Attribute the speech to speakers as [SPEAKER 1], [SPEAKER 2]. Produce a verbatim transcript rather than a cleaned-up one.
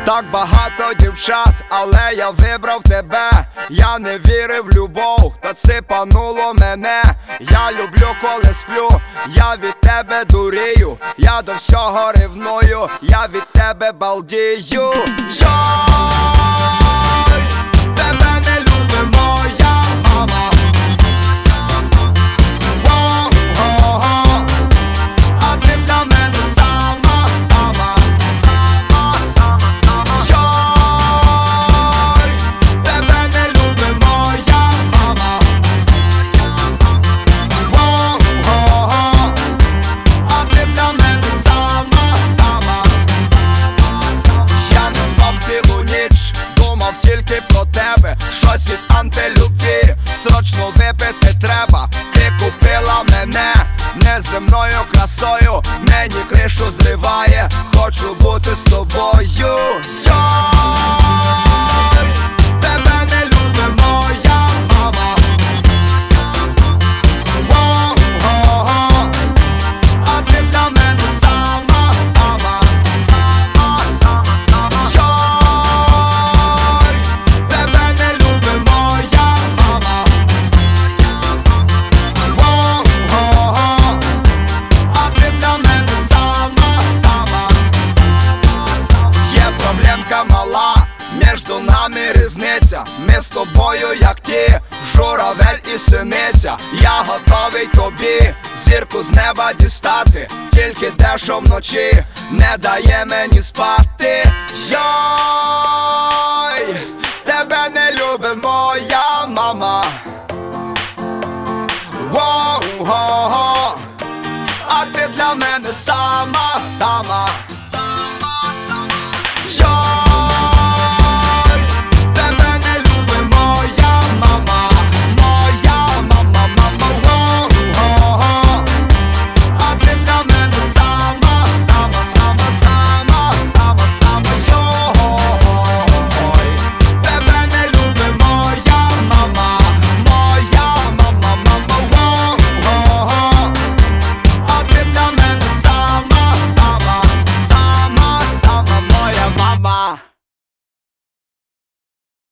[SPEAKER 1] Так багато дівчат, але я вибрав тебе. Я не вірив в любов, та ципануло мене. Я люблю, коли сплю, я від тебе дурію. Я до всього ревную, я від тебе балдію. Йой, тебе не любить моя мама. А ти для мене сама, сама. Тільки про тебе, щось від антилюбві срочно випити треба. Ти купила мене неземною красою, мені кришу зриває, хочу бути з тобою. Йой, тебе не любить моя мама. Воу-го-го, а ти для мене сама, сама. Мала, міжду нами різниця. Ми з тобою як ті, журавель і синиця. Я готовий тобі зірку з неба дістати, тільки дещо вночі не дає мені спати. Йой, тебе не любить моя мама. Воу-го-го, а ти для мене сама, сама.